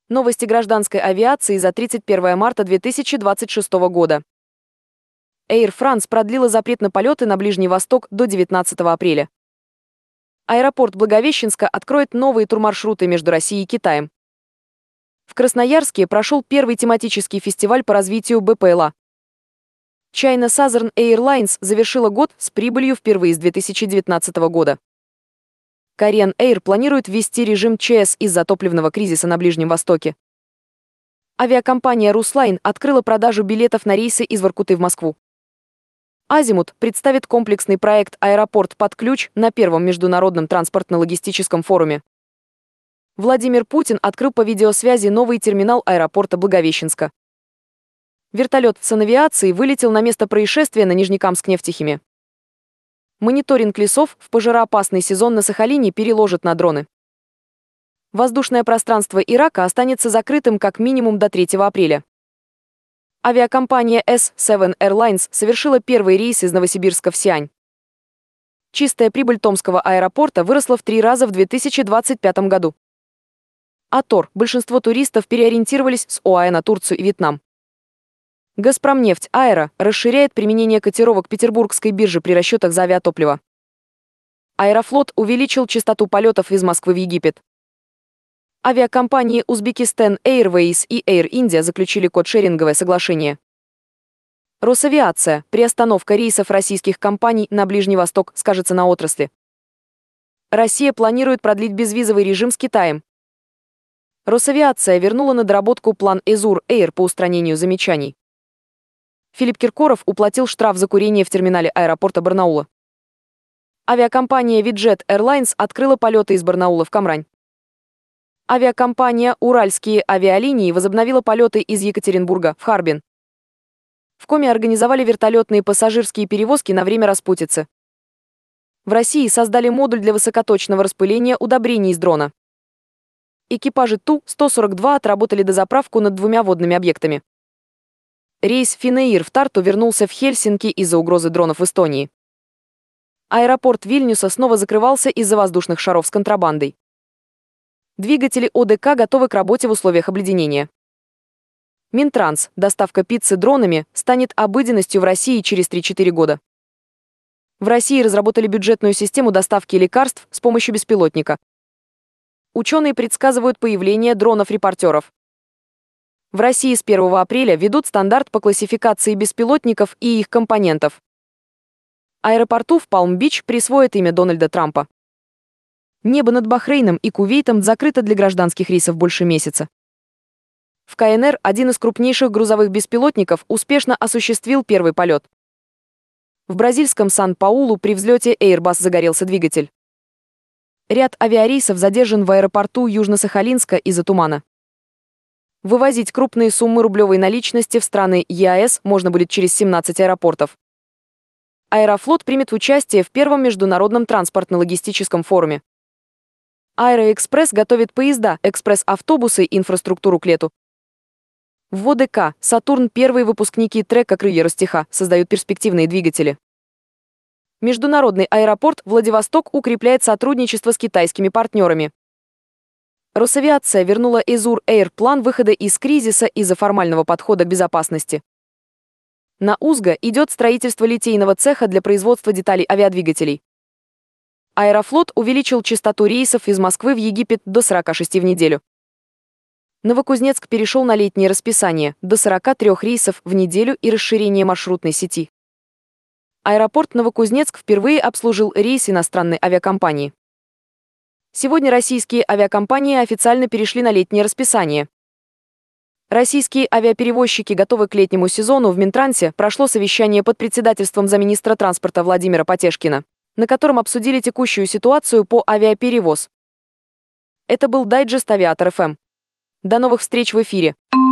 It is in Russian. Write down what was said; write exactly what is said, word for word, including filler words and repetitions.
Новости гражданской авиации за тридцать первое марта две тысячи двадцать шестого года. Air France продлила запрет на полеты на Ближний Восток до девятнадцатого апреля. Аэропорт Благовещенска откроет новые турмаршруты между Россией и Китаем. В Красноярске прошел первый тематический фестиваль по развитию БПЛА. China Southern Airlines завершила год с прибылью впервые с две тысячи девятнадцатого года. Korean Air планирует ввести режим ЧС из-за топливного кризиса на Ближнем Востоке. Авиакомпания Rusline открыла продажу билетов на рейсы из Воркуты в Москву. Азимут представит комплексный проект «Аэропорт под ключ» на первом международном транспортно-логистическом форуме. Владимир Путин открыл по видеосвязи новый терминал аэропорта Благовещенска. Вертолет санавиации вылетел на место происшествия на Нижнекамск-Нефтехиме. Мониторинг лесов в пожароопасный сезон на Сахалине переложат на дроны. Воздушное пространство Ирака останется закрытым как минимум до третьего апреля. Авиакомпания эс семь Airlines совершила первый рейс из Новосибирска в Сиань. Чистая прибыль Томского аэропорта выросла в три раза в две тысячи двадцать пятом году. Атор. Большинство туристов переориентировались с ОАЭ на Турцию и Вьетнам. Газпромнефть Аэро расширяет применение котировок Петербургской биржи при расчетах за авиатопливо. Аэрофлот увеличил частоту полетов из Москвы в Египет. Авиакомпании Узбекистан Airways и Air India заключили кодшеринговое соглашение. Росавиация. Приостановка рейсов российских компаний на Ближний Восток скажется на отрасли. Россия планирует продлить безвизовый режим с Китаем. Росавиация вернула на доработку план Azur Air по устранению замечаний. Филипп Киркоров уплатил штраф за курение в терминале аэропорта Барнаула. Авиакомпания Виджет Airlines открыла полеты из Барнаула в Камрань. Авиакомпания Уральские авиалинии возобновила полеты из Екатеринбурга в Харбин. В Коми организовали вертолетные пассажирские перевозки на время распутицы. В России создали модуль для высокоточного распыления удобрений из дрона. Экипажи Ту сто сорок два отработали дозаправку над двумя водными объектами. Рейс Финэйр в Тарту вернулся в Хельсинки из-за угрозы дронов в Эстонии. Аэропорт Вильнюса снова закрывался из-за воздушных шаров с контрабандой. Двигатели ОДК готовы к работе в условиях обледенения. Минтранс. Доставка пиццы дронами станет обыденностью в России через три-четыре года. В России разработали бюджетную систему доставки лекарств с помощью беспилотника. Ученые предсказывают появление дронов-репортеров. В России с первого апреля ведут стандарт по классификации беспилотников и их компонентов. Аэропорту в Палм-Бич присвоят имя Дональда Трампа. Небо над Бахрейном и Кувейтом закрыто для гражданских рейсов больше месяца. В КНР один из крупнейших грузовых беспилотников успешно осуществил первый полет. В бразильском Сан-Паулу при взлете Airbus загорелся двигатель. Ряд авиарейсов задержан в аэропорту Южно-Сахалинска из-за тумана. Вывозить крупные суммы рублевой наличности в страны ЕАЭС можно будет через семнадцать аэропортов. Аэрофлот примет участие в первом международном транспортно-логистическом форуме. Аэроэкспресс готовит поезда, экспресс-автобусы и инфраструктуру к лету. В ОДК «Сатурн» первые выпускники трека «Крылья Ростеха» создают перспективные двигатели. Международный аэропорт Владивосток укрепляет сотрудничество с китайскими партнерами. Росавиация вернула Azur Air план выхода из кризиса из-за формального подхода к безопасности. На УЗГО идет строительство литейного цеха для производства деталей авиадвигателей. Аэрофлот увеличил частоту рейсов из Москвы в Египет до сорока шести в неделю. Новокузнецк перешел на летнее расписание до сорока трёх рейсов в неделю и расширение маршрутной сети. Аэропорт Новокузнецк впервые обслужил рейс иностранной авиакомпании. Сегодня российские авиакомпании официально перешли на летнее расписание. Российские авиаперевозчики готовы к летнему сезону. В Минтрансе прошло совещание под председательством замминистра транспорта Владимира Потешкина, на котором обсудили текущую ситуацию по авиаперевоз. Это был дайджест Авиатор эф эм. До новых встреч в эфире.